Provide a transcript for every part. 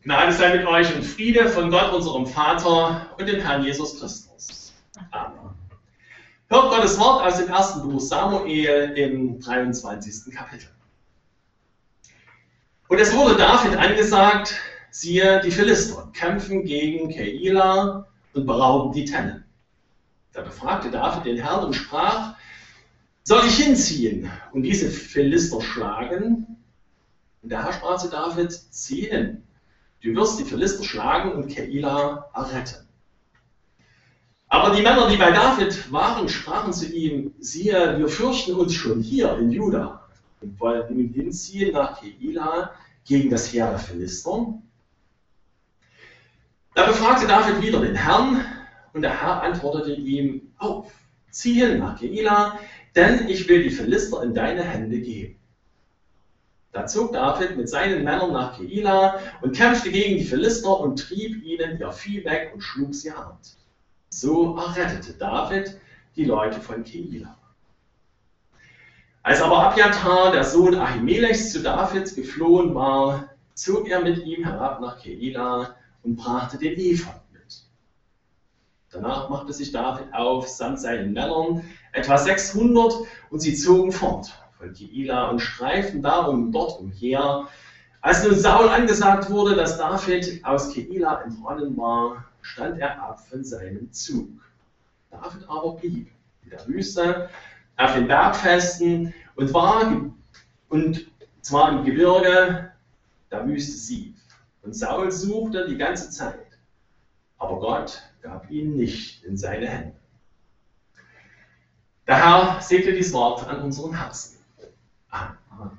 Gnade sei mit euch und Friede von Gott, unserem Vater und dem Herrn Jesus Christus. Amen. Hört Gottes Wort aus dem ersten Buch Samuel im 23. Kapitel. Und es wurde David angesagt, siehe, die Philister kämpfen gegen Keila und berauben die Tennen. Da befragte David den Herrn und sprach, soll ich hinziehen und diese Philister schlagen? Und der Herr sprach zu David, zieh hin. Du wirst die Philister schlagen und Keila erretten. Aber die Männer, die bei David waren, sprachen zu ihm, siehe, wir fürchten uns schon hier in Juda und wollen nun hinziehen nach Keila gegen das Heer der Philister. Da befragte David wieder den Herrn und der Herr antwortete ihm, auf, zieh hin nach Keila, denn ich will die Philister in deine Hände geben. Da zog David mit seinen Männern nach Keila und kämpfte gegen die Philister und trieb ihnen ihr Vieh weg und schlug sie hart. So errettete David die Leute von Keila. Als aber Abjatar, der Sohn Ahimelechs, zu David geflohen war, zog er mit ihm herab nach Keila und brachte den Ephod mit. Danach machte sich David auf, samt seinen Männern, etwa 600, und sie zogen fort von Keila und streiften darum dort umher. Als nun Saul angesagt wurde, dass David aus Keila entronnen war, stand er ab von seinem Zug. David aber blieb in der Wüste, auf den Bergfesten und zwar im Gebirge der Wüste Sif. Und Saul suchte die ganze Zeit, aber Gott gab ihn nicht in seine Hände. Der Herr segne dieses Wort an unseren Herzen. Amen.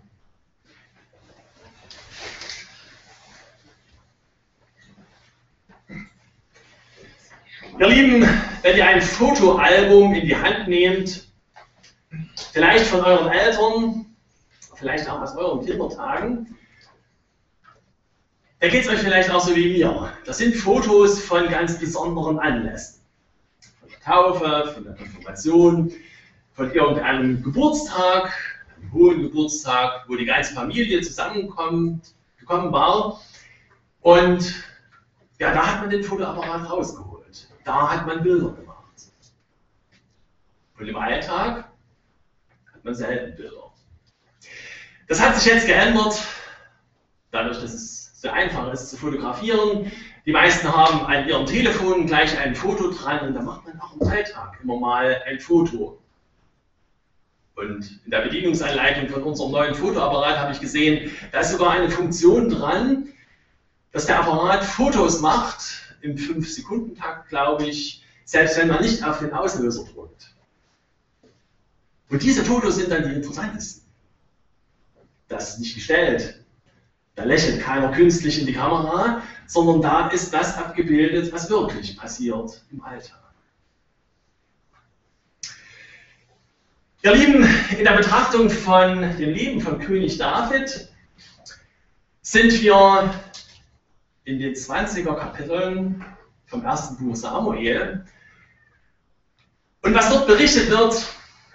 Ihr Lieben, wenn ihr ein Fotoalbum in die Hand nehmt, vielleicht von euren Eltern, vielleicht auch aus euren Kindertagen, da geht es euch vielleicht auch so wie mir. Das sind Fotos von ganz besonderen Anlässen. Von der Taufe, von der Konfirmation, von irgendeinem Geburtstag, einem hohen Geburtstag, wo die ganze Familie zusammengekommen war. Und ja, da hat man den Fotoapparat rausgeholt. Da hat man Bilder gemacht. Und im Alltag hat man selten Bilder. Das hat sich jetzt geändert, dadurch, dass es so einfach ist zu fotografieren. Die meisten haben an ihrem Telefon gleich ein Foto dran und da macht man auch im Alltag immer mal ein Foto. Und in der Bedienungsanleitung von unserem neuen Fotoapparat habe ich gesehen, da ist sogar eine Funktion dran, dass der Apparat Fotos macht, im 5-Sekunden-Takt, glaube ich, selbst wenn man nicht auf den Auslöser drückt. Und diese Fotos sind dann die interessantesten. Das ist nicht gestellt. Da lächelt keiner künstlich in die Kamera, sondern da ist das abgebildet, was wirklich passiert im Alltag. Ihr Lieben, in der Betrachtung von dem Leben von König David sind wir in den 20er Kapiteln vom ersten Buch Samuel. Und was dort berichtet wird,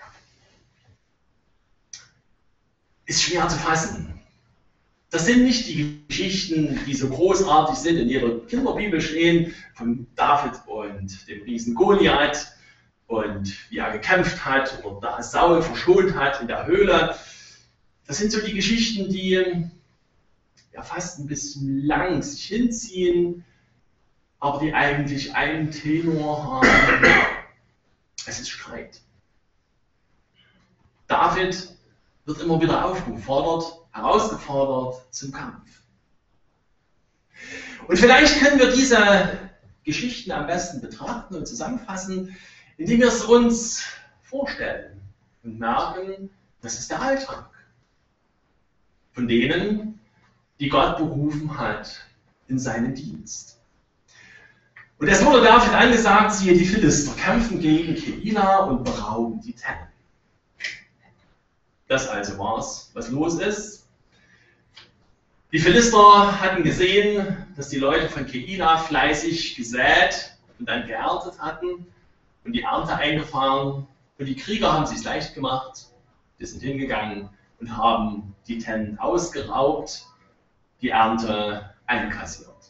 ist schwer zu fassen. Das sind nicht die Geschichten, die so großartig sind, in jeder Kinderbibel stehen, von David und dem Riesen Goliath und wie er gekämpft hat oder da Saul verschont hat in der Höhle. Das sind so die Geschichten, die ja fast ein bisschen lang sich hinziehen, aber die eigentlich einen Tenor haben. Es ist Streit. David wird immer wieder aufgefordert, herausgefordert zum Kampf. Und vielleicht können wir diese Geschichten am besten betrachten und zusammenfassen, indem wir es uns vorstellen und merken, das ist der Alltag von denen, die Gott berufen hat in seinen Dienst. Und es wurde David angesagt, siehe, die Philister kämpfen gegen Keila und berauben die Tennen. Das also war's, was los ist. Die Philister hatten gesehen, dass die Leute von Keila fleißig gesät und dann geerntet hatten und die Ernte eingefahren. Und die Krieger haben es sich leicht gemacht. Die sind hingegangen und haben die Tennen ausgeraubt, die Ernte einkassiert.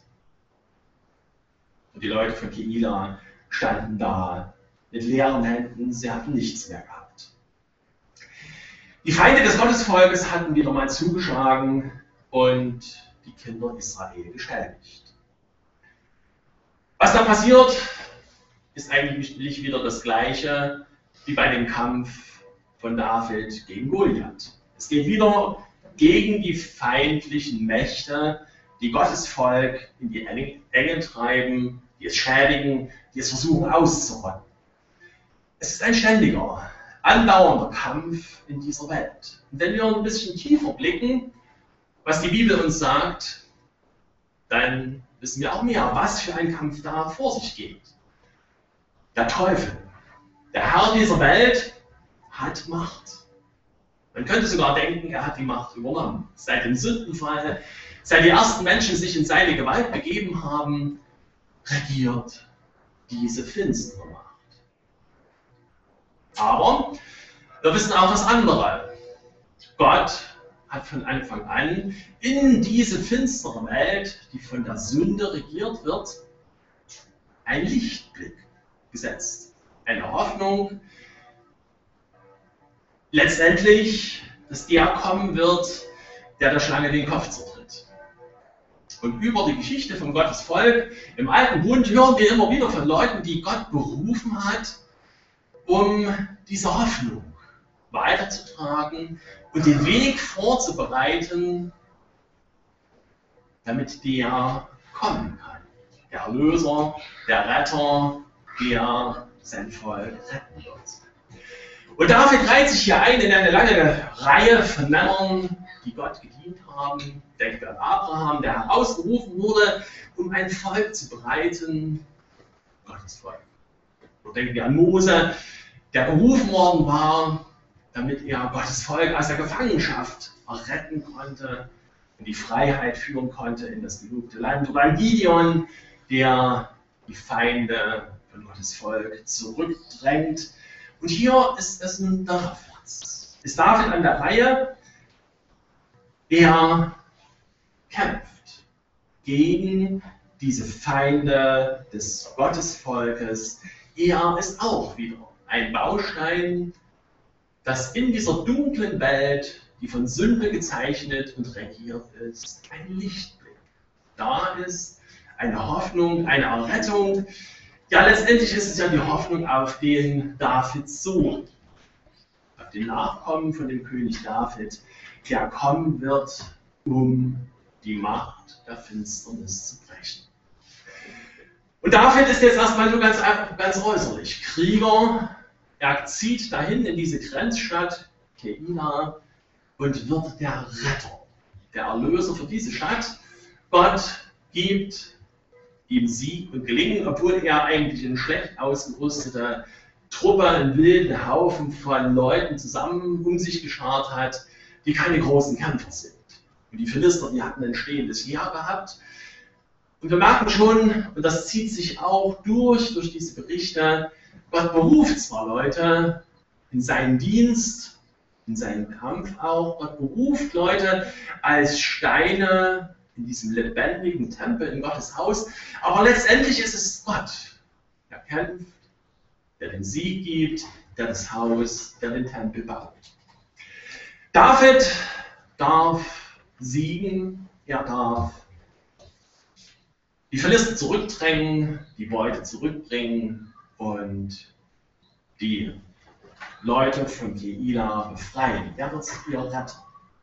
Und die Leute von Keila standen da mit leeren Händen, sie hatten nichts mehr gehabt. Die Feinde des Gottesvolkes hatten wieder mal zugeschlagen und die Kinder Israel geschädigt. Was da passiert, ist eigentlich wieder das Gleiche wie bei dem Kampf von David gegen Goliath. Es geht wieder gegen die feindlichen Mächte, die Gottes Volk in die Enge treiben, die es schädigen, die es versuchen auszurotten. Es ist ein ständiger, andauernder Kampf in dieser Welt. Und wenn wir ein bisschen tiefer blicken, was die Bibel uns sagt, dann wissen wir auch mehr, was für ein Kampf da vor sich geht. Der Teufel, der Herr dieser Welt, hat Macht. Man könnte sogar denken, er hat die Macht übernommen. Seit dem Sündenfall, seit die ersten Menschen sich in seine Gewalt begeben haben, regiert diese finstere Macht. Aber wir wissen auch das andere. Gott hat von Anfang an in diese finstere Welt, die von der Sünde regiert wird, einen Lichtblick gesetzt. Eine Hoffnung, letztendlich, dass der kommen wird, der Schlange den Kopf zertritt. Und über die Geschichte von Gottes Volk im Alten Bund hören wir immer wieder von Leuten, die Gott berufen hat, um diese Hoffnung weiterzutragen und den Weg vorzubereiten, damit der kommen kann. Der Erlöser, der Retter, der sein Volk retten wird. Und David reiht sich hier ein in eine lange Reihe von Männern, die Gott gedient haben. Denkt an Abraham, der herausgerufen wurde, um ein Volk zu bereiten, Gottes Volk. Oder denken wir an Mose, der berufen worden war, damit er Gottes Volk aus der Gefangenschaft retten konnte und die Freiheit führen konnte in das gelobte Land. Oder an Gideon, der die Feinde von Gottes Volk zurückdrängt. Und hier ist es nun David. Ist David an der Reihe? Er kämpft gegen diese Feinde des Gottesvolkes. Er ist auch wieder ein Baustein, das in dieser dunklen Welt, die von Sünde gezeichnet und regiert ist, ein Lichtblick da ist, eine Hoffnung, eine Errettung. Ja, letztendlich ist es ja die Hoffnung auf den Davids Sohn, auf den Nachkommen von dem König David, der kommen wird, um die Macht der Finsternis zu brechen. Und David ist jetzt erstmal so ganz äußerlich Krieger. Er zieht dahin in diese Grenzstadt Keila und wird der Retter, der Erlöser für diese Stadt. Gott gibt ihm Sieg und Gelingen, obwohl er eigentlich eine schlecht ausgerüstete Truppe, einen wilden Haufen von Leuten zusammen um sich geschart hat, die keine großen Kämpfer sind. Und die Philister, die hatten ein stehendes Heer gehabt. Und wir merken schon, und das zieht sich auch durch diese Berichte, Gott beruft zwar Leute in seinen Dienst, in seinen Kampf auch, Gott beruft Leute als Steine in diesem lebendigen Tempel in Gottes Haus, aber letztendlich ist es Gott, der kämpft, der den Sieg gibt, der das Haus, der den Tempel baut. David darf siegen, er darf die Philister zurückdrängen, die Beute zurückbringen und die Leute von Keila befreien. Er wird ihr Retter.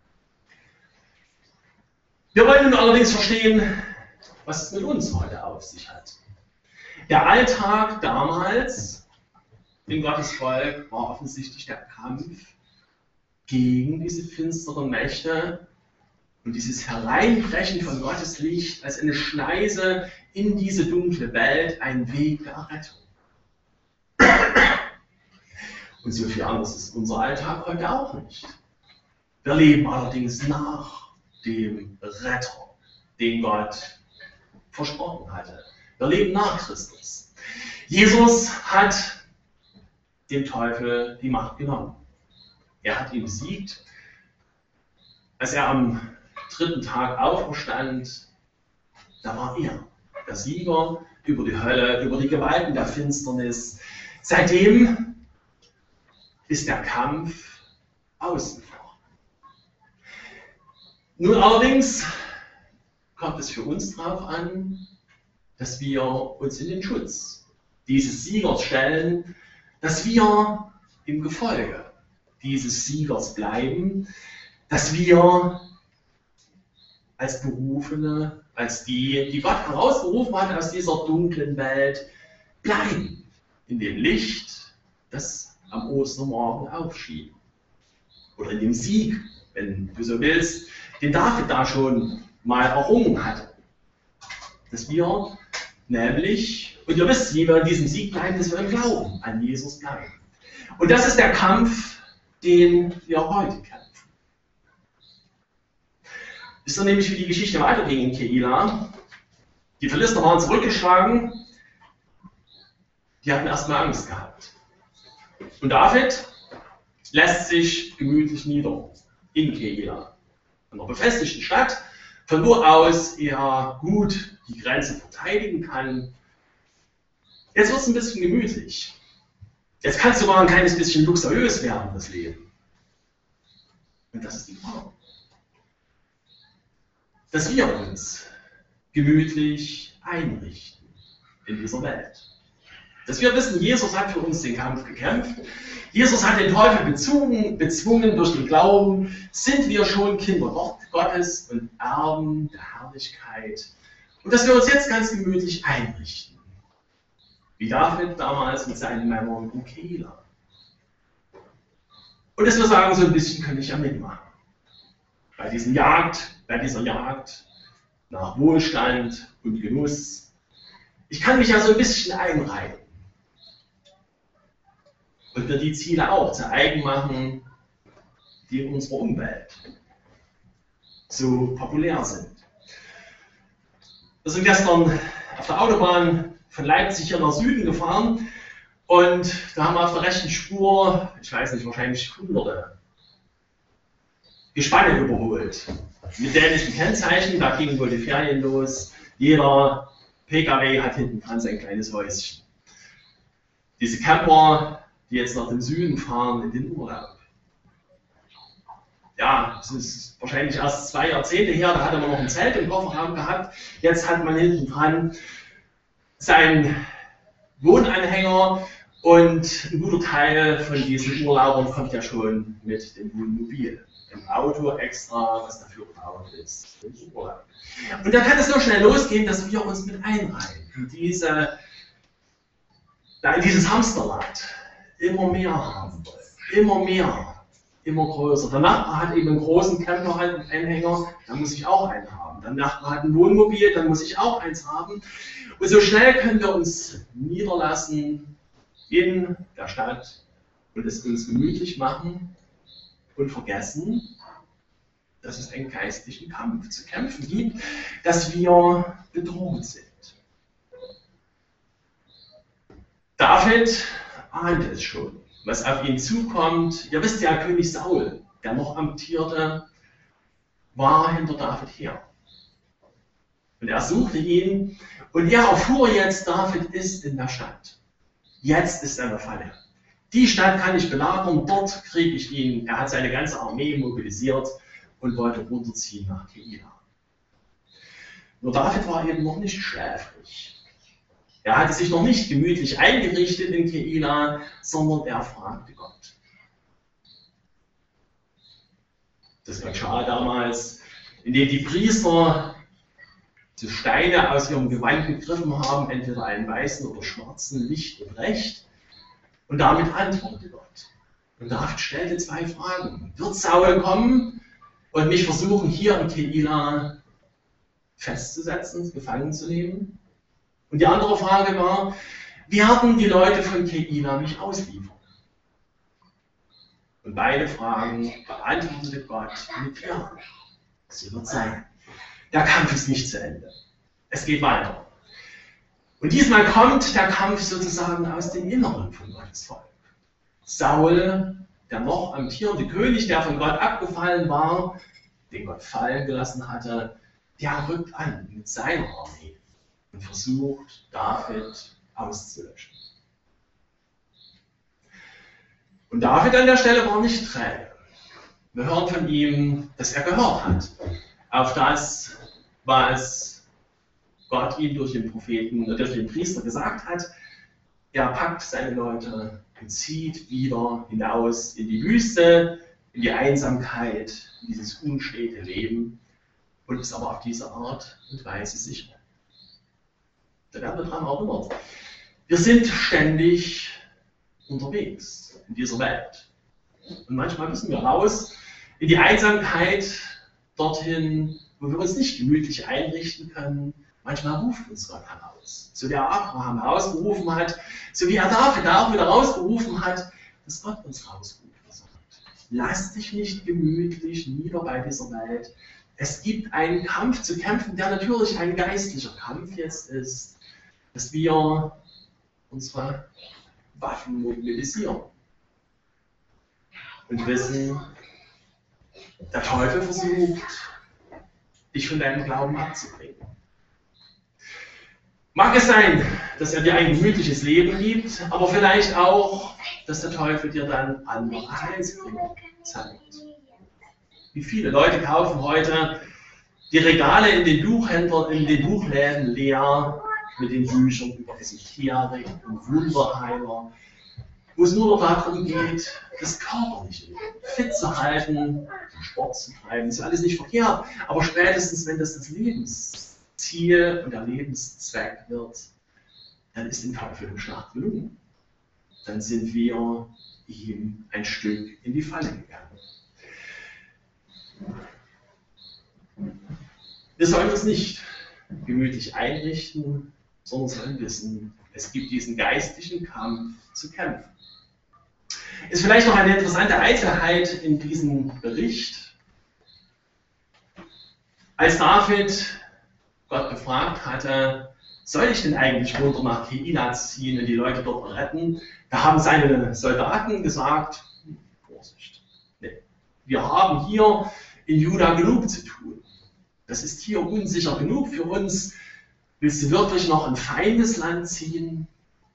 Wir wollen nun allerdings verstehen, was es mit uns heute auf sich hat. Der Alltag damals in Gottes Volk war offensichtlich der Kampf gegen diese finsteren Mächte und dieses Hereinbrechen von Gottes Licht als eine Schneise in diese dunkle Welt, ein Weg der Errettung. Und so viel anderes ist unser Alltag heute auch nicht. Wir leben allerdings nach dem Retter, den Gott versprochen hatte. Wir leben nach Christus. Jesus hat dem Teufel die Macht genommen. Er hat ihn besiegt. Als er am 3. Tag auferstand, da war er der Sieger, über die Hölle, über die Gewalten der Finsternis. Seitdem ist der Kampf außen vor. Nun allerdings kommt es für uns darauf an, dass wir uns in den Schutz dieses Siegers stellen, dass wir im Gefolge dieses Siegers bleiben, dass wir als Berufene, als die Gott herausgerufen hat aus dieser dunklen Welt, bleiben in dem Licht, das am Ostermorgen aufschien. Oder in dem Sieg, wenn du so willst, den David da schon mal errungen hatte. Dass wir nämlich, und ihr wisst, wie wir in diesem Sieg bleiben, dass wir im Glauben an Jesus bleiben. Und das ist der Kampf, den wir heute kämpfen. Wisst ihr nämlich, wie die Geschichte weiterging in Keila? Die Philister waren zurückgeschlagen, die hatten erstmal Angst gehabt. Und David lässt sich gemütlich nieder in Keila, einer befestigten Stadt, von wo aus er gut die Grenze verteidigen kann. Jetzt wird es ein bisschen gemütlich. Jetzt kann es sogar ein kleines bisschen luxuriös werden, das Leben. Und das ist die Frage. Dass wir uns gemütlich einrichten in dieser Welt. Dass wir wissen, Jesus hat für uns den Kampf gekämpft. Jesus hat den Teufel bezwungen durch den Glauben. Sind wir schon Kinder Gottes und Erben der Herrlichkeit. Und dass wir uns jetzt ganz gemütlich einrichten. Wie David damals mit seinen Männern in Keila. Und dass wir sagen, so ein bisschen kann ich ja mitmachen. Bei dieser Jagd nach Wohlstand und Genuss. Ich kann mich ja so ein bisschen einreihen. Und mir die Ziele auch zu eigen machen, die in unserer Umwelt so populär sind. Wir sind gestern auf der Autobahn von Leipzig hier nach Süden gefahren und da haben wir auf der rechten Spur, ich weiß nicht, wahrscheinlich Hunderte Gespanne überholt. Mit dänischen Kennzeichen, da gingen wohl die Ferien los. Jeder PKW hat hinten dran sein kleines Häuschen. Diese Camper, die jetzt nach dem Süden fahren in den Urlaub. Ja, es ist wahrscheinlich erst 2 Jahrzehnte her, da hatte man noch ein Zelt im Kofferraum gehabt. Jetzt hat man hinten dran seinen Wohnanhänger und ein guter Teil von diesen Urlaubern kommt ja schon mit dem Wohnmobil. Im Auto extra, was dafür gebaut ist. Und da kann es so schnell losgehen, dass wir uns mit einreihen in dieses Hamsterrad. Immer mehr haben wollen. Immer mehr. Immer größer. Der Nachbar hat eben einen großen Camper-Anhänger, da muss ich auch einen haben. Der Nachbar hat ein Wohnmobil, dann muss ich auch eins haben. Und so schnell können wir uns niederlassen in der Stadt und es uns gemütlich machen und vergessen, dass es einen geistlichen Kampf zu kämpfen gibt, dass wir bedroht sind. David ahnte es schon, was auf ihn zukommt. Ihr wisst ja, König Saul, der noch amtierte, war hinter David her. Und er suchte ihn und er erfuhr jetzt, David ist in der Stadt. Jetzt ist er in der Falle. Die Stadt kann ich belagern, dort kriege ich ihn. Er hat seine ganze Armee mobilisiert und wollte runterziehen nach Keila. Nur David war eben noch nicht schläfrig. Er hatte sich noch nicht gemütlich eingerichtet in Keila, sondern er fragte Gott. Das geschah damals, indem die Priester die Steine aus ihrem Gewand gegriffen haben, entweder einen weißen oder schwarzen, Licht und Recht. Und damit antwortete Gott. Und David stellte 2 Fragen. Wird Saul kommen und mich versuchen, hier in Keila festzusetzen, gefangen zu nehmen? Und die andere Frage war, werden die Leute von Keila mich ausliefern? Und beide Fragen beantwortete Gott mit Ja. Sie wird sein. Der Kampf ist nicht zu Ende. Es geht weiter. Und diesmal kommt der Kampf sozusagen aus dem Inneren von Gottes Volk. Saul, der noch amtierende König, der von Gott abgefallen war, den Gott fallen gelassen hatte, der rückt an mit seiner Armee und versucht, David auszulöschen. Und David an der Stelle war nicht träge. Wir hören von ihm, dass er gehört hat auf das, was Gott ihm durch den Propheten, durch den Priester gesagt hat. Er packt seine Leute und zieht wieder hinaus in die Wüste, in die Einsamkeit, in dieses unstete Leben und ist aber auf diese Art und Weise sicher. Da werden wir daran erinnert. Wir sind ständig unterwegs in dieser Welt. Und manchmal müssen wir raus in die Einsamkeit, dorthin, wo wir uns nicht gemütlich einrichten können. Manchmal ruft uns Gott heraus. So wie er Abraham rausgerufen hat, so wie er David auch wieder rausgerufen hat, dass Gott uns rausruft. Lass dich nicht gemütlich nieder bei dieser Welt. Es gibt einen Kampf zu kämpfen, der natürlich ein geistlicher Kampf jetzt ist, dass wir unsere Waffen mobilisieren und wissen, der Teufel versucht, dich von deinem Glauben abzubringen. Mag es sein, dass er dir ein gemütliches Leben gibt, aber vielleicht auch, dass der Teufel dir dann andere Heilsbringer zeigt. Wie viele Leute kaufen heute die Regale in den Buchhändlern, in den Buchläden leer mit den Büchern über Esoterik und Wunderheiler, wo es nur noch darum geht, das körperliche fit zu halten, Sport zu treiben. Das ist alles nicht verkehrt, aber spätestens, wenn das Lebensziel und der Lebenszweck wird, dann ist dem Teufel im Schlag gelungen. Dann sind wir ihm ein Stück in die Falle gegangen. Wir sollen uns nicht gemütlich einrichten, sondern sollen wissen, es gibt diesen geistlichen Kampf zu kämpfen. Ist vielleicht noch eine interessante Einzelheit in diesem Bericht. Als David Gott gefragt hatte, soll ich denn eigentlich runter nach Keila ziehen und die Leute dort retten? Da haben seine Soldaten gesagt, Vorsicht, nee, wir haben hier in Juda genug zu tun. Das ist hier unsicher genug für uns. Willst du wirklich noch ein Feindesland ziehen?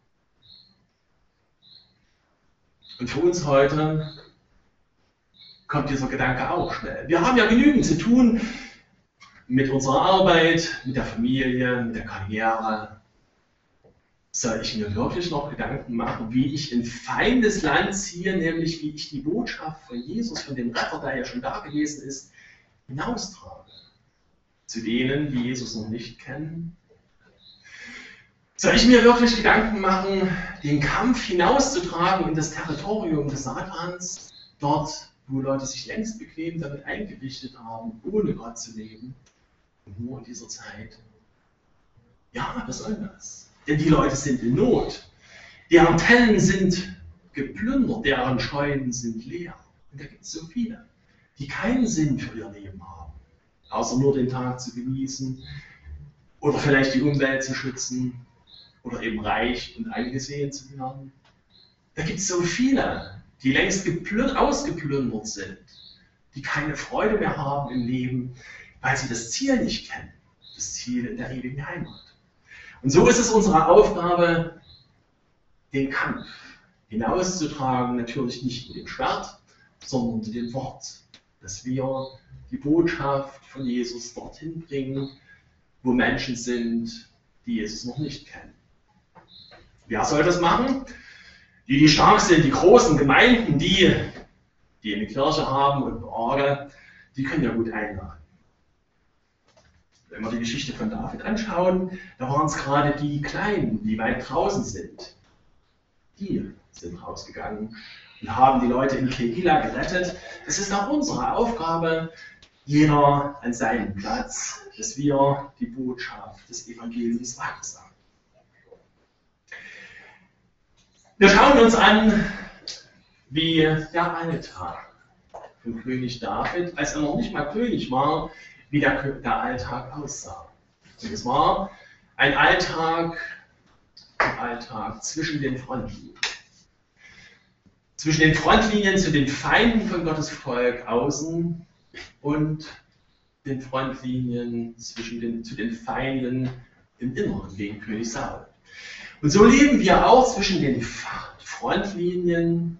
Und für uns heute kommt dieser Gedanke auch schnell. Wir haben ja genügend zu tun mit unserer Arbeit, mit der Familie, mit der Karriere. Soll ich mir wirklich noch Gedanken machen, wie ich in Feindesland ziehe, nämlich wie ich die Botschaft von Jesus, von dem Retter, der ja schon da gewesen ist, hinaustrage? Zu denen, die Jesus noch nicht kennen. Soll ich mir wirklich Gedanken machen, den Kampf hinauszutragen in das Territorium des Satans, dort, wo Leute sich längst bequem damit eingerichtet haben, ohne Gott zu leben, und nur in dieser Zeit? Ja, was soll das? Denn die Leute sind in Not. Deren Tellen sind geplündert, deren Scheunen sind leer. Und da gibt es so viele, die keinen Sinn für ihr Leben haben, außer nur den Tag zu genießen oder vielleicht die Umwelt zu schützen oder eben reich und angesehen zu werden. Da gibt es so viele, die längst ausgeplündert sind, die keine Freude mehr haben im Leben, weil sie das Ziel nicht kennen, das Ziel in der ewigen Heimat. Und so ist es unsere Aufgabe, den Kampf hinauszutragen, natürlich nicht mit dem Schwert, sondern mit dem Wort, dass wir die Botschaft von Jesus dorthin bringen, wo Menschen sind, die Jesus noch nicht kennen. Wer soll das machen? Die stark sind, die großen Gemeinden, die eine Kirche haben und eine Orgel, die können ja gut einladen. Wenn wir die Geschichte von David anschauen, da waren es gerade die Kleinen, die weit draußen sind. Die sind rausgegangen und haben die Leute in Keila gerettet. Es ist auch unsere Aufgabe, jeder an seinem Platz, dass wir die Botschaft des Evangeliums weitersagen. Wir schauen uns an, wie der Alltag von König David, als er noch nicht mal König war, wie der Alltag aussah. Und es war ein Alltag zwischen den Frontlinien. Zwischen den Frontlinien zu den Feinden von Gottes Volk außen und den Frontlinien zu den Feinden im Inneren gegen König Saul. Und so leben wir auch zwischen den Frontlinien,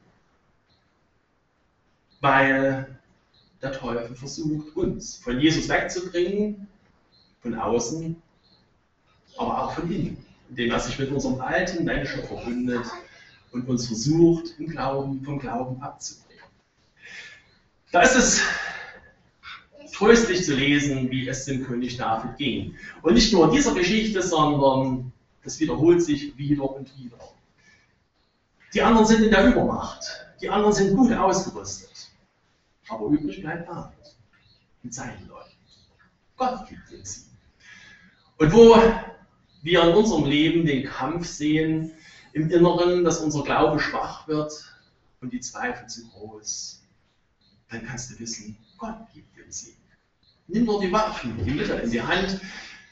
weil der Teufel versucht, uns von Jesus wegzubringen, von außen, aber auch von innen, indem er sich mit unserem alten Menschen verbündet und uns versucht, vom Glauben abzubringen. Da ist es tröstlich zu lesen, wie es dem König David ging. Und nicht nur in dieser Geschichte, sondern das wiederholt sich wieder und wieder. Die anderen sind in der Übermacht, die anderen sind gut ausgerüstet, aber übrig bleibt David mit seinen Leuten. Gott gibt den Sieg. Und wo wir in unserem Leben den Kampf sehen, im Inneren, dass unser Glaube schwach wird und die Zweifel zu groß, dann kannst du wissen, Gott gibt den Sieg. Nimm nur die Waffen, die Mittel in die Hand,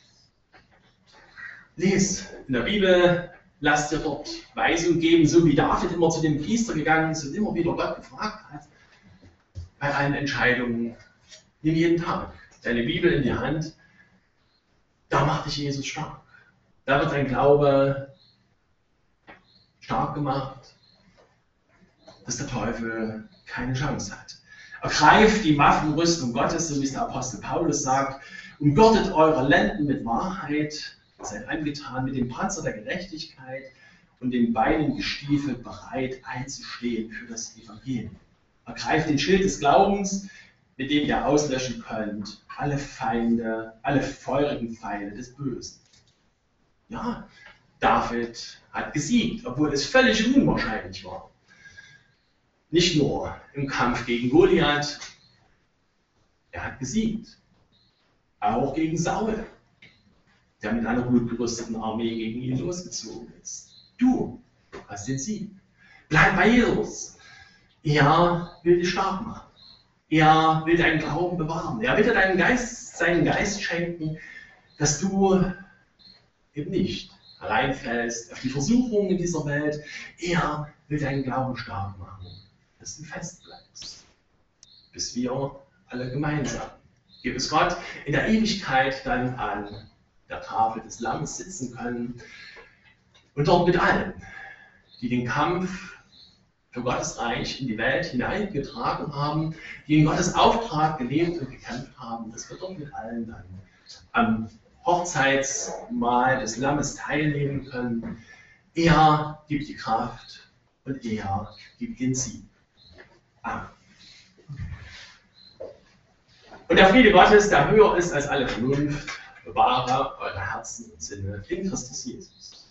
lies in der Bibel, lass dir dort Weisung geben, so wie David immer zu dem Priester gegangen ist und immer wieder Gott gefragt hat, bei allen Entscheidungen, nimm jeden Tag deine Bibel in die Hand, da macht dich Jesus stark. Da wird dein Glaube stark gemacht, dass der Teufel keine Chance hat. Ergreift die Waffenrüstung Gottes, so wie es der Apostel Paulus sagt, umgürtet eure Lenden mit Wahrheit, seid angetan mit dem Panzer der Gerechtigkeit und den Beinen gestiefelt, bereit einzustehen für das Evangelium. Ergreift den Schild des Glaubens, mit dem ihr auslöschen könnt alle Feinde, alle feurigen Pfeile des Bösen. Ja, David hat gesiegt, obwohl es völlig unwahrscheinlich war. Nicht nur im Kampf gegen Goliath, er hat gesiegt. Auch gegen Saul, der mit einer gut gerüsteten Armee gegen ihn losgezogen ist. Du hast den Sieg. Bleib bei Jesus. Er will dich stark machen. Er will deinen Glauben bewahren. Er will dir seinen Geist schenken, dass du eben nicht hereinfällst auf die Versuchungen dieser Welt. Er will deinen Glauben stark machen, dass du fest bleibst, bis wir alle gemeinsam, gib es Gott, in der Ewigkeit dann an der Tafel des Lammes sitzen können und dort mit allen, die den Kampf für Gottes Reich in die Welt hineingetragen haben, die in Gottes Auftrag gelebt und gekämpft haben, dass wir dort mit allen dann am Hochzeitsmahl des Lammes teilnehmen können. Er gibt die Kraft und er gibt den Sieg. Amen. Und der Friede Gottes, der höher ist als alle Vernunft, bewahre eure Herzen und Sinne in Christus Jesus.